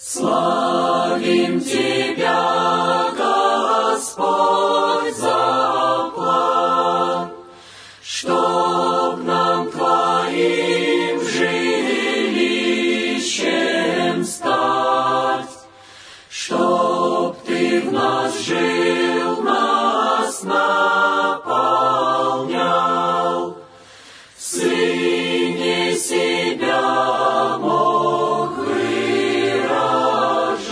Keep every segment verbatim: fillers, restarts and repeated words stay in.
Славим Тебя, Господь, за план, чтоб нам Твоим жилищем стать, чтоб Ты в нас жил, нас наполнял, в Сыне себя мог выражать.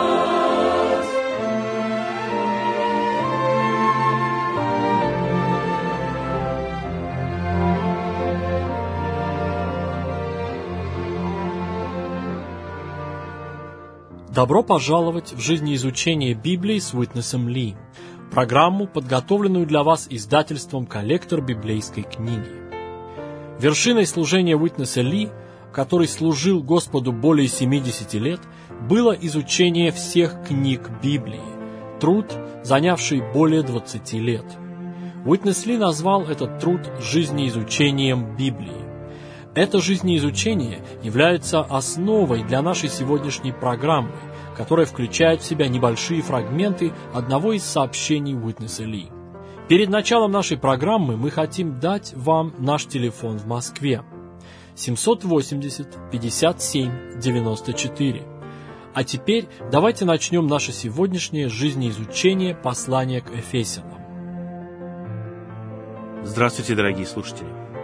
Добро пожаловать в жизнеизучение Библии с Уитнесом Ли, программу, подготовленную для вас издательством «Коллектор библейской книги». Вершиной служения Уитнеса Ли, который служил Господу более семидесяти лет, было изучение всех книг Библии, труд, занявший более двадцати лет. Уитнес Ли назвал этот труд жизнеизучением Библии. Это жизнеизучение является основой для нашей сегодняшней программы, которая включает в себя небольшие фрагменты одного из сообщений Уитнеса Ли. Перед началом нашей программы мы хотим дать вам наш телефон в Москве семьсот восемьдесят пятьдесят семь девяносто четыре. А теперь давайте начнем наше сегодняшнее жизнеизучение послания к Ефесянам. Здравствуйте, дорогие слушатели!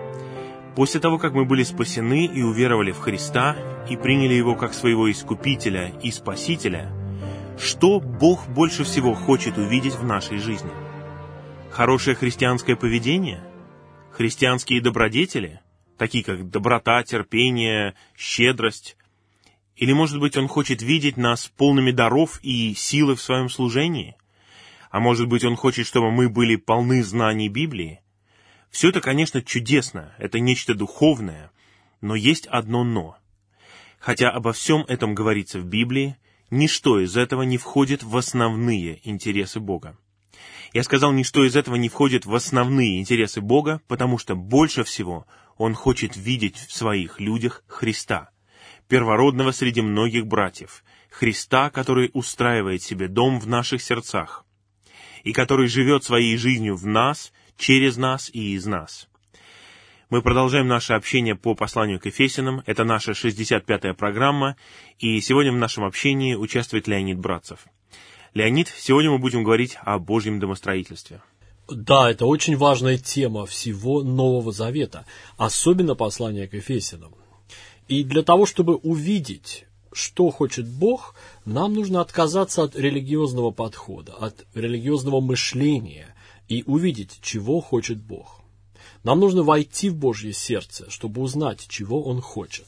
После того, как мы были спасены и уверовали в Христа, и приняли Его как своего Искупителя и Спасителя, что Бог больше всего хочет увидеть в нашей жизни? Хорошее христианское поведение? Христианские добродетели, такие как доброта, терпение, щедрость? Или, может быть, Он хочет видеть нас полными даров и силы в своем служении? А может быть, Он хочет, чтобы мы были полны знаний Библии? Все это, конечно, чудесно, это нечто духовное, но есть одно «но». Хотя обо всем этом говорится в Библии, ничто из этого не входит в основные интересы Бога. Я сказал, ничто из этого не входит в основные интересы Бога, потому что больше всего Он хочет видеть в своих людях Христа, первородного среди многих братьев, Христа, который устраивает себе дом в наших сердцах, и который живет своей жизнью в нас, через нас и из нас. Мы продолжаем наше общение по посланию к Ефесянам. Это наша шестьдесят пятая программа, и сегодня в нашем общении участвует Леонид Братцев. Леонид, сегодня мы будем говорить о Божьем домостроительстве. Да, это очень важная тема всего Нового Завета, особенно послания к Ефесянам. И для того, чтобы увидеть, что хочет Бог, нам нужно отказаться от религиозного подхода, от религиозного мышления и увидеть, чего хочет Бог. Нам нужно войти в Божье сердце, чтобы узнать, чего Он хочет.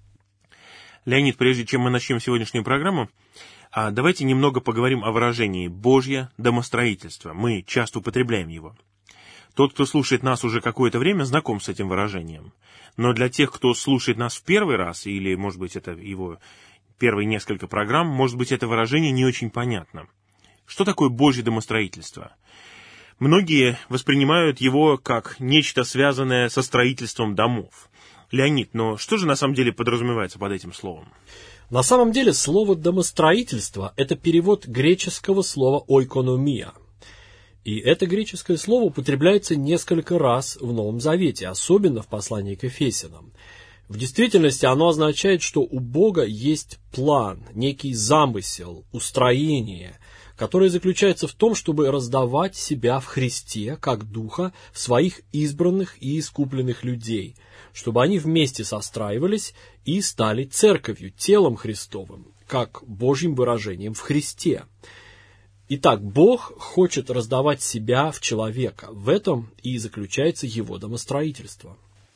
Леонид, прежде чем мы начнем сегодняшнюю программу, давайте немного поговорим о выражении «Божье домостроительство». Мы часто употребляем его. Тот, кто слушает нас уже какое-то время, знаком с этим выражением. Но для тех, кто слушает нас в первый раз, или, может быть, это его первые несколько программ, может быть, это выражение не очень понятно. Что такое Божье домостроительство? Многие воспринимают его как нечто, связанное со строительством домов. Леонид, но что же на самом деле подразумевается под этим словом? На самом деле слово «домостроительство» — это перевод греческого слова «ойкономия». И это греческое слово употребляется несколько раз в Новом Завете, особенно в послании к Ефесянам. В действительности оно означает, что у Бога есть план, некий замысел, устроение, которое заключается в том, чтобы раздавать себя в Христе, как Духа, в своих избранных и искупленных людей, чтобы они вместе состраивались и стали церковью, телом Христовым, как Божьим выражением в Христе. Итак, Бог хочет раздавать себя в человека. В этом и заключается его домостроительство.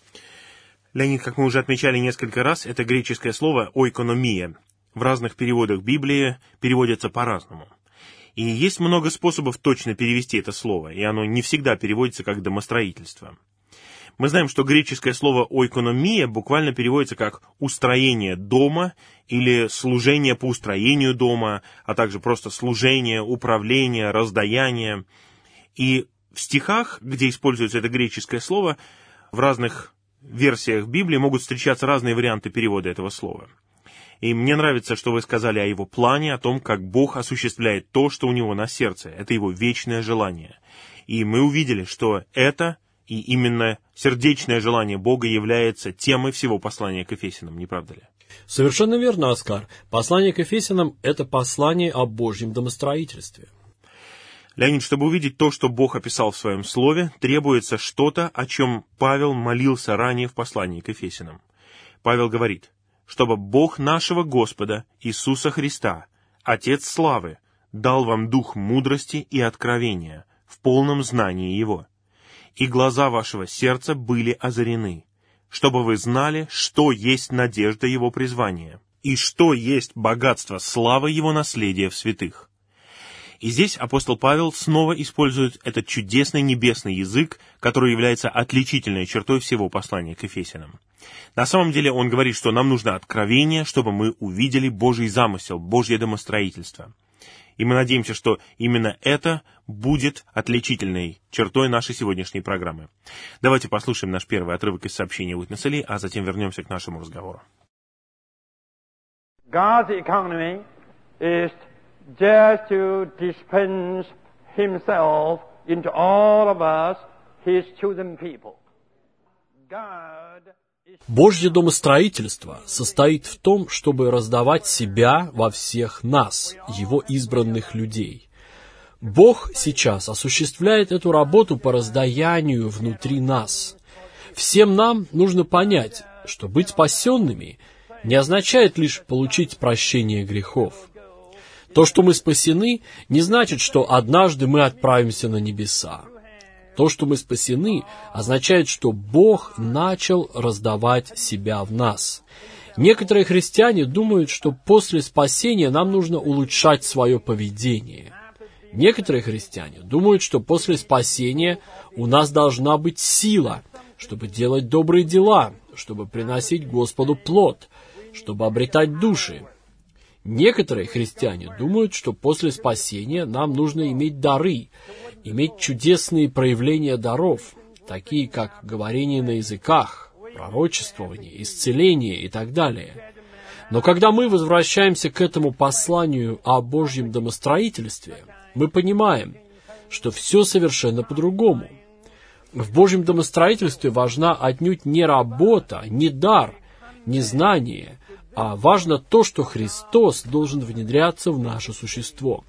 Леонид, как мы уже отмечали несколько раз, это греческое слово «ойкономия». В разных переводах Библии переводится по-разному. И есть много способов точно перевести это слово, и оно не всегда переводится как «домостроительство». Мы знаем, что греческое слово «ойкономия» буквально переводится как «устроение дома» или «служение по устроению дома», а также просто «служение», «управление», «раздаяние». И в стихах, где используется это греческое слово, в разных версиях Библии могут встречаться разные варианты перевода этого слова. И мне нравится, что вы сказали о его плане, о том, как Бог осуществляет то, что у него на сердце. Это его вечное желание. И мы увидели, что это и именно сердечное желание Бога является темой всего послания к Ефесянам, не правда ли? Совершенно верно, Оскар. Послание к Ефесянам – это послание о Божьем домостроительстве. Леонид, чтобы увидеть то, что Бог описал в Своем Слове, требуется что-то, о чем Павел молился ранее в послании к Ефесянам. Павел говорит, чтобы Бог нашего Господа Иисуса Христа, Отец славы, дал вам дух мудрости и откровения в полном знании Его, и глаза вашего сердца были озарены, чтобы вы знали, что есть надежда Его призвания, и что есть богатство славы Его наследия в святых. И здесь апостол Павел снова использует этот чудесный небесный язык, который является отличительной чертой всего послания к Ефесянам. На самом деле он говорит, что нам нужно откровение, чтобы мы увидели Божий замысел, Божье домостроительство. И мы надеемся, что именно это будет отличительной чертой нашей сегодняшней программы. Давайте послушаем наш первый отрывок из сообщения Уитнеса Ли, а затем вернемся к нашему разговору. God's economy is just to dispense Himself into all of us, His chosen people. God is... Божье домостроительство состоит в том, чтобы раздавать себя во всех нас, Его избранных людей. Бог сейчас осуществляет эту работу по раздаянию внутри нас. Всем нам нужно понять, что быть спасенными не означает лишь получить прощение грехов. То, что мы спасены, не значит, что однажды мы отправимся на небеса. То, что мы спасены, означает, что Бог начал раздавать себя в нас. Некоторые христиане думают, что после спасения нам нужно улучшать свое поведение. Некоторые христиане думают, что после спасения у нас должна быть сила, чтобы делать добрые дела, чтобы приносить Господу плод, чтобы обретать души. Некоторые христиане думают, что после спасения нам нужно иметь дары, иметь чудесные проявления даров, такие как говорение на языках, пророчествование, исцеление и так далее. Но когда мы возвращаемся к этому посланию о Божьем домостроительстве, мы понимаем, что все совершенно по-другому. В Божьем домостроительстве важна отнюдь не работа, не дар, не знание, а важно то, что Христос должен внедряться в наше существо.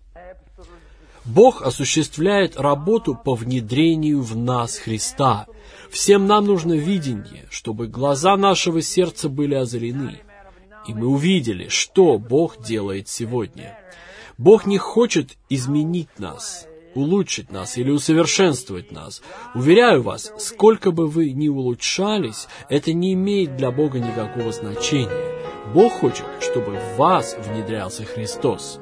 Бог осуществляет работу по внедрению в нас Христа. Всем нам нужно видение, чтобы глаза нашего сердца были озарены, и мы увидели, что Бог делает сегодня. Бог не хочет изменить нас, улучшить нас или усовершенствовать нас. Уверяю вас, сколько бы вы ни улучшались, это не имеет для Бога никакого значения. Бог хочет, чтобы в вас внедрялся Христос.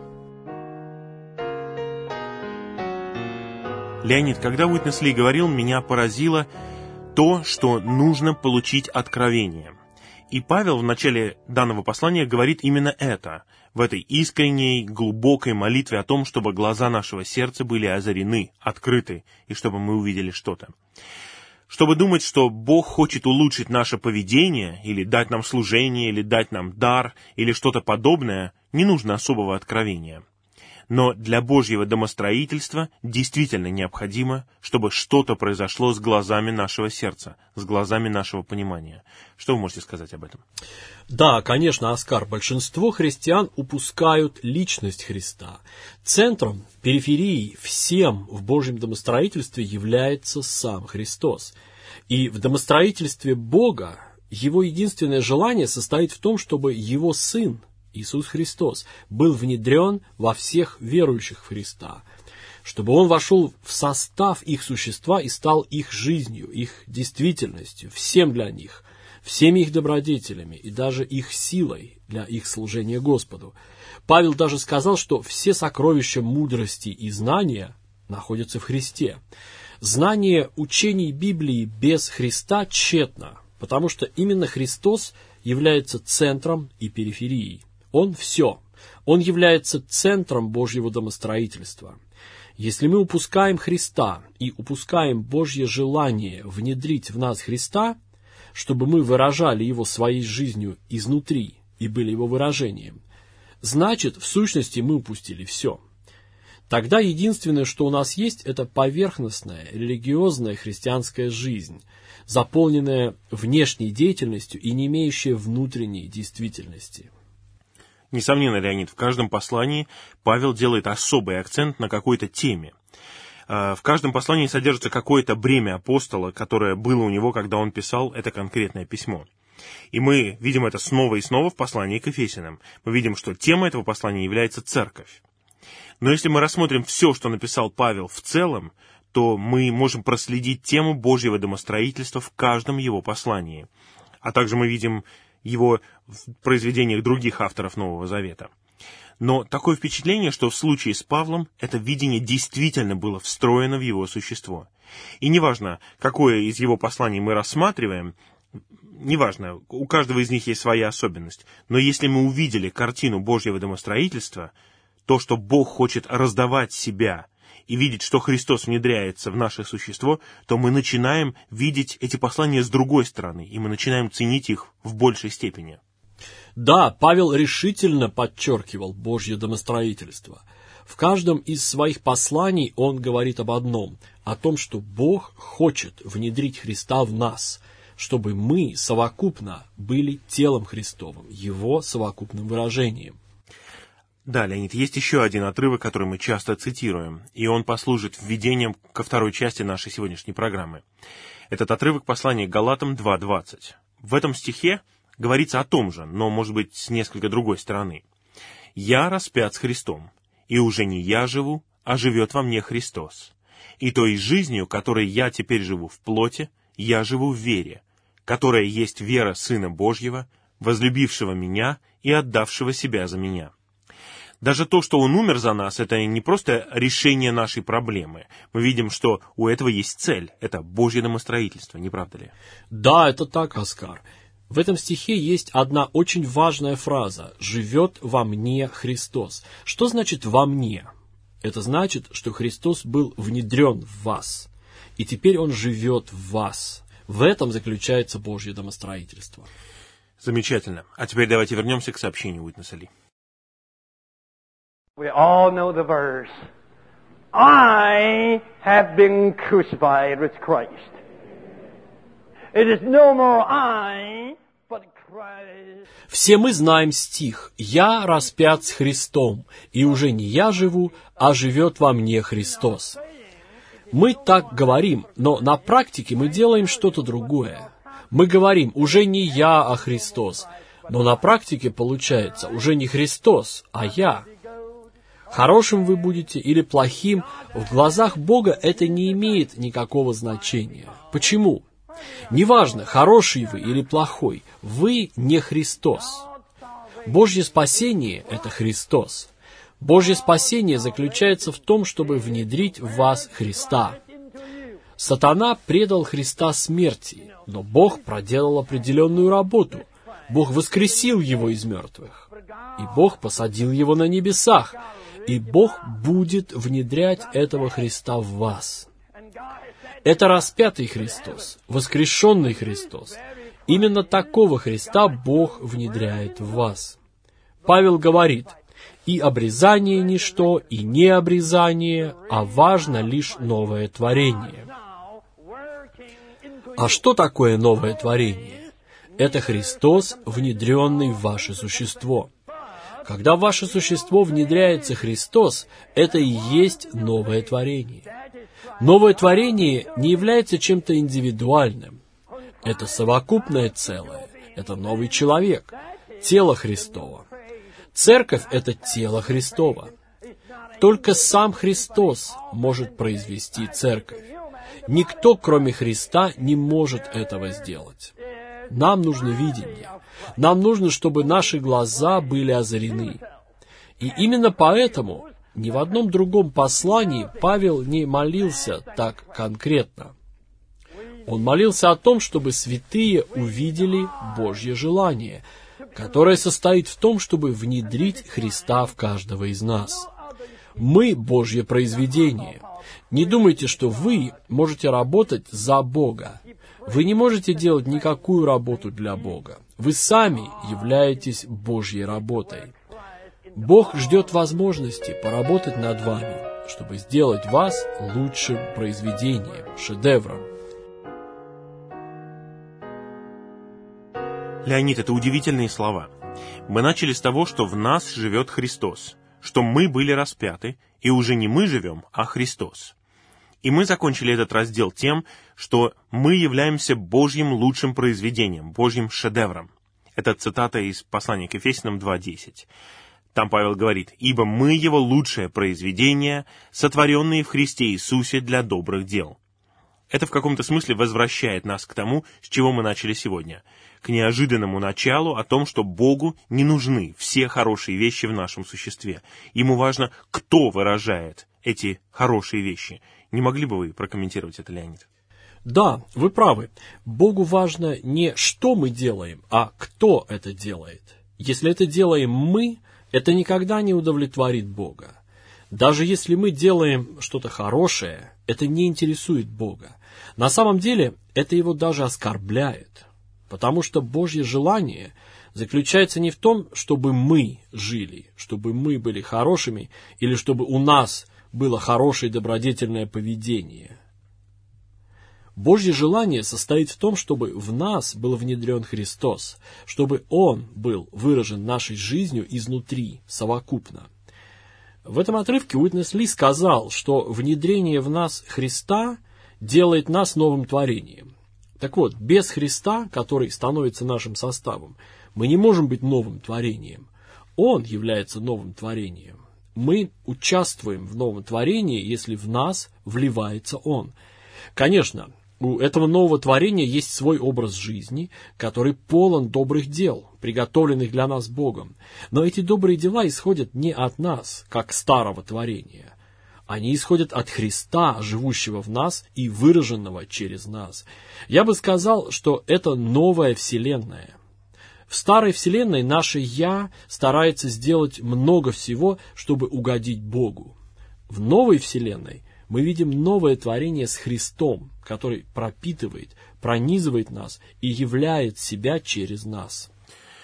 Леонид, когда Уитнес Ли говорил, меня поразило то, что нужно получить откровение. И Павел в начале данного послания говорит именно это, в этой искренней, глубокой молитве о том, чтобы глаза нашего сердца были озарены, открыты, и чтобы мы увидели что-то. Чтобы думать, что Бог хочет улучшить наше поведение, или дать нам служение, или дать нам дар, или что-то подобное, не нужно особого откровения. Но для Божьего домостроительства действительно необходимо, чтобы что-то произошло с глазами нашего сердца, с глазами нашего понимания. Что вы можете сказать об этом? Да, конечно, Оскар, большинство христиан упускают личность Христа. Центром, периферией, всем в Божьем домостроительстве является сам Христос. И в домостроительстве Бога Его единственное желание состоит в том, чтобы Его Сын, Иисус Христос, был внедрен во всех верующих в Христа, чтобы Он вошел в состав их существа и стал их жизнью, их действительностью, всем для них, всеми их добродетелями и даже их силой для их служения Господу. Павел даже сказал, что все сокровища мудрости и знания находятся в Христе. Знание учений Библии без Христа тщетно, потому что именно Христос является центром и периферией. Он все. Он является центром Божьего домостроительства. Если мы упускаем Христа и упускаем Божье желание внедрить в нас Христа, чтобы мы выражали Его своей жизнью изнутри, и были его выражением. Значит, в сущности, мы упустили все. Тогда единственное, что у нас есть, это поверхностная, религиозная христианская жизнь, заполненная внешней деятельностью и не имеющая внутренней действительности. Несомненно, Леонид, в каждом послании Павел делает особый акцент на какой-то теме. В каждом послании содержится какое-то бремя апостола, которое было у него, когда он писал это конкретное письмо. И мы видим это снова и снова в послании к Ефесянам. Мы видим, что тема этого послания является церковь. Но если мы рассмотрим все, что написал Павел в целом, то мы можем проследить тему Божьего домостроительства в каждом его послании. А также мы видим его в произведениях других авторов Нового Завета. Но такое впечатление, что в случае с Павлом это видение действительно было встроено в его существо. И неважно, какое из его посланий мы рассматриваем, неважно, у каждого из них есть своя особенность, но если мы увидели картину Божьего домостроительства, то, что Бог хочет раздавать себя и видеть, что Христос внедряется в наше существо, то мы начинаем видеть эти послания с другой стороны, и мы начинаем ценить их в большей степени. Да, Павел решительно подчеркивал Божье домостроительство. В каждом из своих посланий он говорит об одном, о том, что Бог хочет внедрить Христа в нас, чтобы мы совокупно были телом Христовым, Его совокупным выражением. Да, Леонид, есть еще один отрывок, который мы часто цитируем, и он послужит введением ко второй части нашей сегодняшней программы. Этот отрывок послания к Галатам два двадцать. В этом стихе говорится о том же, но, может быть, с несколько другой стороны. «Я распят с Христом, и уже не я живу, а живет во мне Христос. И той жизнью, которой я теперь живу в плоти, я живу в вере, которая есть вера Сына Божьего, возлюбившего меня и отдавшего себя за меня». Даже то, что Он умер за нас, это не просто решение нашей проблемы. Мы видим, что у этого есть цель. Это Божье домостроительство, не правда ли? Да, это так, Оскар. В этом стихе есть одна очень важная фраза «живет во мне Христос». Что значит «во мне»? Это значит, что Христос был внедрен в вас, и теперь Он живет в вас. В этом заключается Божье домостроительство. Замечательно. А теперь давайте вернемся к сообщению Уитнеса Ли. We all know the verse. I have been crucified with Christ. It is no more I, but Christ. Все мы знаем стих «Я распят с Христом, и уже не я живу, а живет во мне Христос». Мы так говорим, но на практике мы делаем что-то другое. Мы говорим «уже не я, а Христос», но на практике получается «уже не Христос, а я». Хорошим вы будете или плохим, в глазах Бога это не имеет никакого значения. Почему? Неважно, хороший вы или плохой, вы не Христос. Божье спасение – это Христос. Божье спасение заключается в том, чтобы внедрить в вас Христа. Сатана предал Христа смерти, но Бог проделал определенную работу. Бог воскресил его из мертвых, и Бог посадил его на небесах, и Бог будет внедрять этого Христа в вас. Это распятый Христос, воскрешенный Христос. Именно такого Христа Бог внедряет в вас. Павел говорит, и обрезание ничто, и не обрезание, а важно лишь новое творение. А что такое новое творение? Это Христос, внедренный в ваше существо. Когда в ваше существо внедряется Христос, это и есть новое творение. Новое творение не является чем-то индивидуальным. Это совокупное целое. Это новый человек, тело Христово. Церковь – это тело Христово. Только сам Христос может произвести церковь. Никто, кроме Христа, не может этого сделать. Нам нужно видение. Нам нужно, чтобы наши глаза были озарены. И именно поэтому ни в одном другом послании Павел не молился так конкретно. Он молился о том, чтобы святые увидели Божье желание, которое состоит в том, чтобы внедрить Христа в каждого из нас. Мы Божье произведение. Не думайте, что вы можете работать за Бога. Вы не можете делать никакую работу для Бога. Вы сами являетесь Божьей работой. Бог ждет возможности поработать над вами, чтобы сделать вас лучшим произведением, шедевром. Леонид, это удивительные слова. Мы начали с того, что в нас живет Христос, что мы были распяты, и уже не мы живем, а Христос. И мы закончили этот раздел тем, что мы являемся Божьим лучшим произведением, Божьим шедевром. Это цитата из послания к Ефесянам два десять. Там Павел говорит: «Ибо мы Его лучшее произведение, сотворенные в Христе Иисусе для добрых дел». Это в каком-то смысле возвращает нас к тому, с чего мы начали сегодня, к неожиданному началу о том, что Богу не нужны все хорошие вещи в нашем существе. Ему важно, кто выражает эти хорошие вещи. Не могли бы вы прокомментировать это, Леонид? Да, вы правы. Богу важно не что мы делаем, а кто это делает. Если это делаем мы, это никогда не удовлетворит Бога. Даже если мы делаем что-то хорошее, это не интересует Бога. На самом деле, это Его даже оскорбляет. Потому что Божье желание заключается не в том, чтобы мы жили, чтобы мы были хорошими, или чтобы у нас было хорошее добродетельное поведение. Божье желание состоит в том, чтобы в нас был внедрен Христос, чтобы Он был выражен нашей жизнью изнутри, совокупно. В этом отрывке Уитнес Ли сказал, что внедрение в нас Христа делает нас новым творением. Так вот, без Христа, который становится нашим составом, мы не можем быть новым творением. Он является новым творением. Мы участвуем в новом творении, если в нас вливается Он. Конечно, у этого нового творения есть свой образ жизни, который полон добрых дел, приготовленных для нас Богом. Но эти добрые дела исходят не от нас, как старого творения. Они исходят от Христа, живущего в нас и выраженного через нас. Я бы сказал, что это новая вселенная. В старой вселенной наше «я» старается сделать много всего, чтобы угодить Богу. В новой вселенной мы видим новое творение с Христом, который пропитывает, пронизывает нас и являет себя через нас.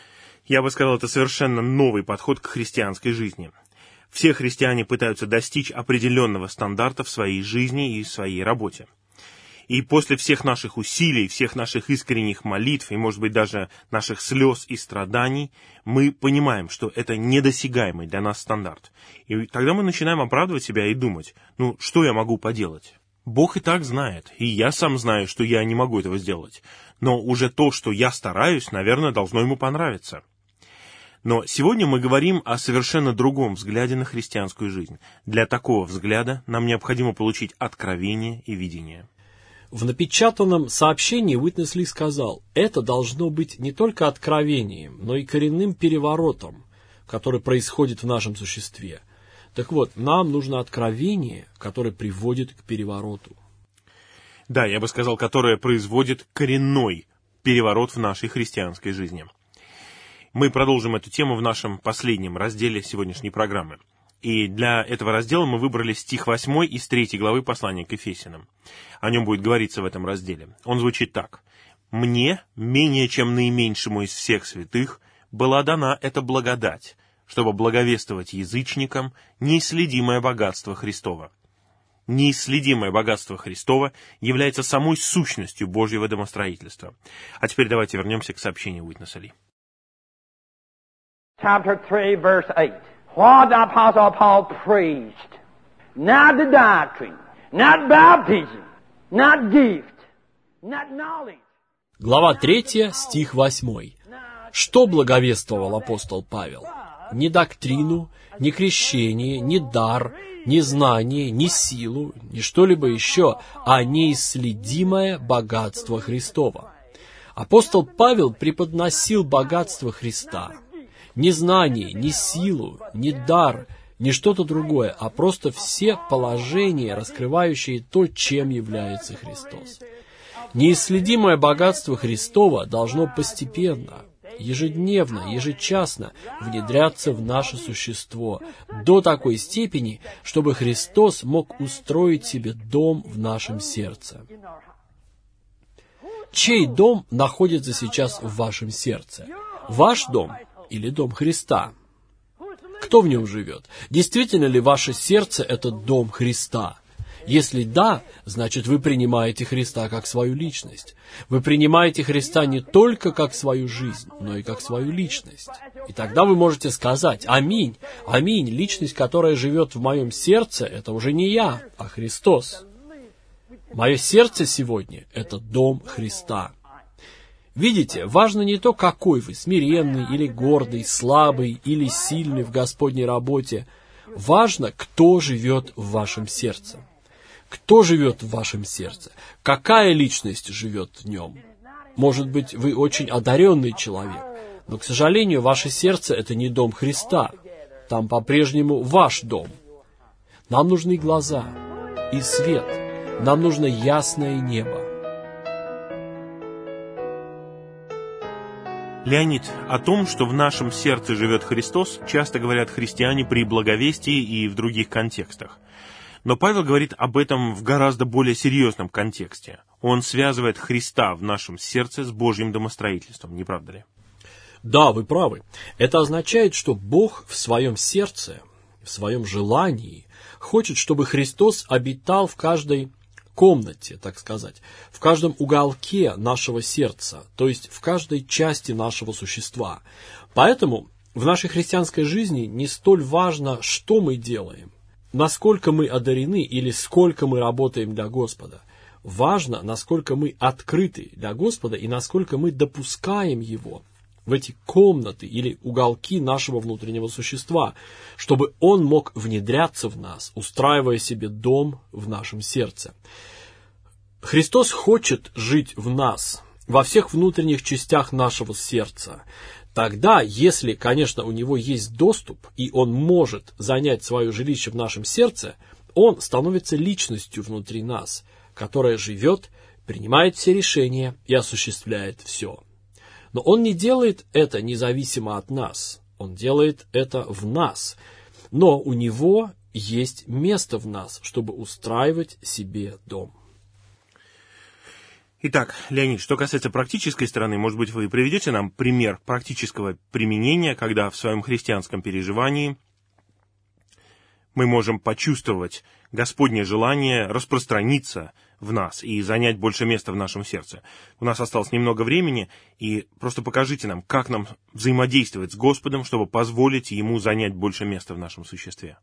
Я бы сказал, это совершенно новый подход к христианской жизни. Все христиане пытаются достичь определенного стандарта в своей жизни и в своей работе. И после всех наших усилий, всех наших искренних молитв и, может быть, даже наших слез и страданий, мы понимаем, что это недосягаемый для нас стандарт. И тогда мы начинаем оправдывать себя и думать: ну, что я могу поделать? Бог и так знает, и я сам знаю, что я не могу этого сделать. Но уже то, что я стараюсь, наверное, должно ему понравиться. Но сегодня мы говорим о совершенно другом взгляде на христианскую жизнь. Для такого взгляда нам необходимо получить откровение и видение. В напечатанном сообщении Уитнес Ли сказал: это должно быть не только откровением, но и коренным переворотом, который происходит в нашем существе. Так вот, нам нужно откровение, которое приводит к перевороту. Да, я бы сказал, которое производит коренной переворот в нашей христианской жизни. Мы продолжим эту тему в нашем последнем разделе сегодняшней программы. И для этого раздела мы выбрали стих восьмой из третьей главы послания к Ефесянам. О нем будет говориться в этом разделе. Он звучит так: «Мне, менее чем наименьшему из всех святых, была дана эта благодать, чтобы благовествовать язычникам неисследимое богатство Христова». Неисследимое богатство Христова является самой сущностью Божьего домостроительства. А теперь давайте вернемся к сообщению Уитнеса Ли. Chapter three, verse eight. What the Apostle Paul preached, not the doctrine, not baptism, not gift, not knowledge. Глава третья, стих восьмой. Что благовествовал апостол Павел? Ни доктрину, ни крещение, ни дар, ни знание, ни силу, ни что-либо еще, а неисследимое богатство Христова. Апостол Павел преподносил богатство Христа. Ни знание, ни силу, ни дар, ни что-то другое, а просто все положения, раскрывающие то, чем является Христос. Неисследимое богатство Христова должно постепенно, ежедневно, ежечасно внедряться в наше существо до такой степени, чтобы Христос мог устроить себе дом в нашем сердце. Чей дом находится сейчас в вашем сердце? Ваш дом или дом Христа? Кто в нем живет? Действительно ли ваше сердце – это дом Христа? Если да, значит вы принимаете Христа как свою личность. Вы принимаете Христа не только как свою жизнь, но и как свою личность. И тогда вы можете сказать: «Аминь, аминь, личность, которая живет в моем сердце, это уже не я, а Христос». Мое сердце сегодня – это дом Христа. Видите, важно не то, какой вы, смиренный или гордый, слабый или сильный в Господней работе. Важно, кто живет в вашем сердце. Кто живет в вашем сердце? Какая личность живет в нем? Может быть, вы очень одаренный человек, но, к сожалению, ваше сердце – это не дом Христа. Там по-прежнему ваш дом. Нам нужны глаза и свет. Нам нужно ясное небо. Леонид, о том, что в нашем сердце живет Христос, часто говорят христиане при благовестии и в других контекстах. Но Павел говорит об этом в гораздо более серьезном контексте. Он связывает Христа в нашем сердце с Божьим домостроительством, не правда ли? Да, вы правы. Это означает, что Бог в своем сердце, в своем желании, хочет, чтобы Христос обитал в каждой комнате, так сказать, в каждом уголке нашего сердца, то есть в каждой части нашего существа. Поэтому в нашей христианской жизни не столь важно, что мы делаем, насколько мы одарены или сколько мы работаем для Господа. Важно, насколько мы открыты для Господа и насколько мы допускаем Его в эти комнаты или уголки нашего внутреннего существа, чтобы Он мог внедряться в нас, устраивая себе дом в нашем сердце. Христос хочет жить в нас, во всех внутренних частях нашего сердца. Тогда, если, конечно, у Него есть доступ, и Он может занять свое жилище в нашем сердце, Он становится личностью внутри нас, которая живет, принимает все решения и осуществляет все. Но Он не делает это независимо от нас. Он делает это в нас. Но у Него есть место в нас, чтобы устраивать себе дом. Итак, Леонид, что касается практической стороны, может быть, вы приведете нам пример практического применения, когда в своем христианском переживании мы можем почувствовать Господнее желание распространиться в нас и занять больше места в нашем сердце. У нас осталось немного времени, и просто покажите нам, как нам взаимодействовать с Господом, чтобы позволить Ему занять больше места в нашем существе.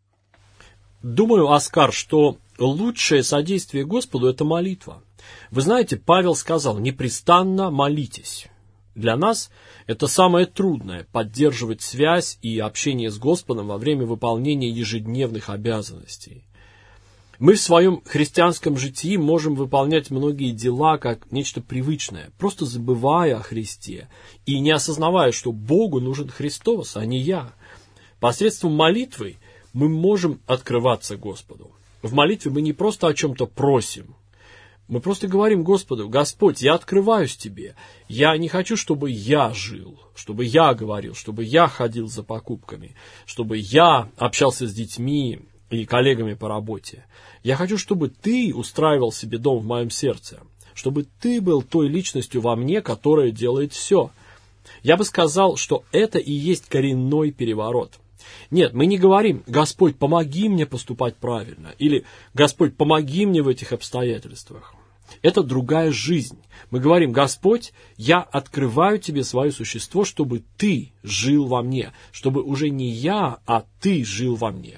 Думаю, Оскар, что лучшее содействие Господу – это молитва. Вы знаете, Павел сказал: «Непрестанно молитесь». Для нас это самое трудное – поддерживать связь и общение с Господом во время выполнения ежедневных обязанностей. Мы в своем христианском житии можем выполнять многие дела как нечто привычное, просто забывая о Христе и не осознавая, что Богу нужен Христос, а не я. Посредством молитвы мы можем открываться Господу. В молитве мы не просто о чем-то просим. Мы просто говорим Господу: «Господь, я открываюсь Тебе. Я не хочу, чтобы я жил, чтобы я говорил, чтобы я ходил за покупками, чтобы я общался с детьми и коллегами по работе. Я хочу, чтобы Ты устраивал себе дом в моем сердце, чтобы Ты был той личностью во мне, которая делает все». Я бы сказал, что это и есть коренной переворот. Нет, мы не говорим: «Господь, помоги мне поступать правильно» или «Господь, помоги мне в этих обстоятельствах». Это другая жизнь. Мы говорим: «Господь, я открываю Тебе свое существо, чтобы Ты жил во мне, чтобы уже не я, а Ты жил во мне».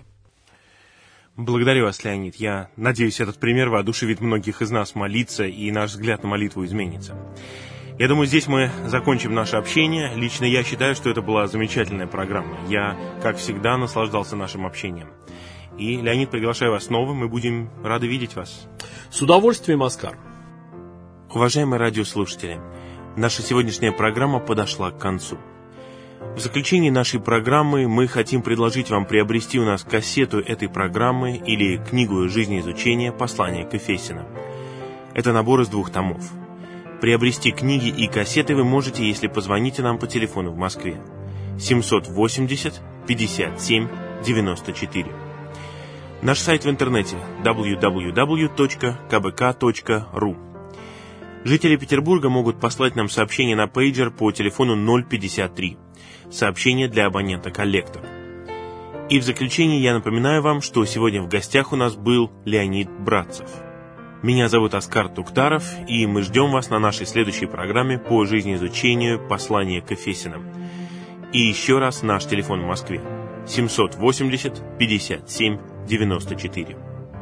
Благодарю вас, Леонид. Я надеюсь, этот пример воодушевит многих из нас молиться, и наш взгляд на молитву изменится. Я думаю, здесь мы закончим наше общение. Лично я считаю, что это была замечательная программа. Я, как всегда, наслаждался нашим общением. И, Леонид, приглашаю вас снова, мы будем рады видеть вас. С удовольствием, Оскар. Уважаемые радиослушатели, наша сегодняшняя программа подошла к концу. В заключении нашей программы мы хотим предложить вам приобрести у нас кассету этой программы или книгу жизнеизучения «Послание к Ефесянам». Это набор из двух томов. Приобрести книги и кассеты вы можете, если позвоните нам по телефону в Москве семьсот восемьдесят пятьдесят семь девяносто четыре. Наш сайт в интернете дабл ю дабл ю дабл ю точка ка бэ ка точка ру. Жители Петербурга могут послать нам сообщение на пейджер по телефону ноль пятьдесят три. Сообщение для абонента «Коллектор». И в заключение я напоминаю вам, что сегодня в гостях у нас был Леонид Братцев. Меня зовут Оскар Туктаров, и мы ждем вас на нашей следующей программе по жизнеизучению послания к Ефесянам. И еще раз наш телефон в Москве семьсот восемьдесят пятьдесят семь девяносто четыре.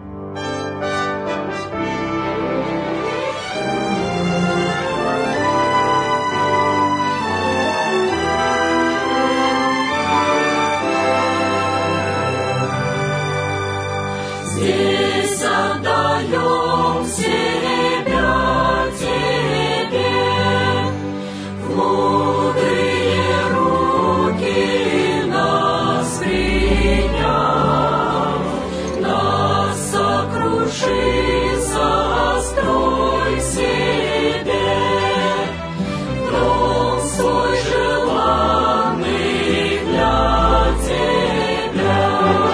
Здесь отдаем себя Тебе, в мудрые руки нас приняв, нас сокруши, сострой себе, дом свой желанный для Тебя.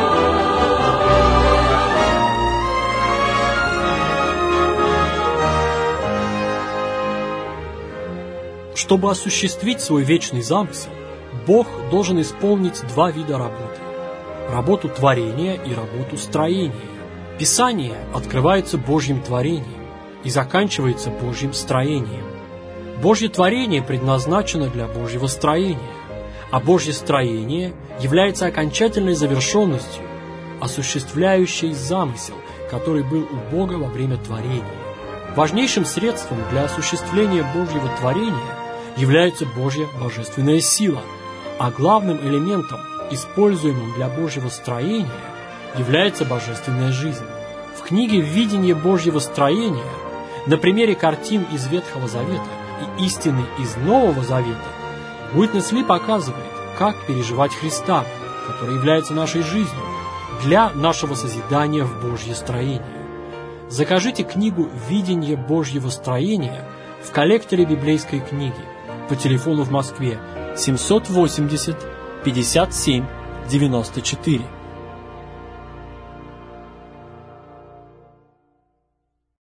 Чтобы осуществить свой вечный замысел, Бог должен исполнить два вида работы – работу творения и работу строения. Писание открывается Божьим творением и заканчивается Божьим строением. Божье творение предназначено для Божьего строения, а Божье строение является окончательной завершенностью, осуществляющей замысел, который был у Бога во время творения. Важнейшим средством для осуществления Божьего творения является Божья божественная сила, а главным элементом, используемым для Божьего строения, является божественная жизнь. В книге «Видение Божьего строения» на примере картин из Ветхого Завета и истины из Нового Завета Уитнес Ли показывает, как переживать Христа, который является нашей жизнью, для нашего созидания в Божье строение. Закажите книгу «Видение Божьего строения» в коллекторе библейской книги по телефону в Москве семьсот восемьдесят пятьдесят семь девяносто четыре.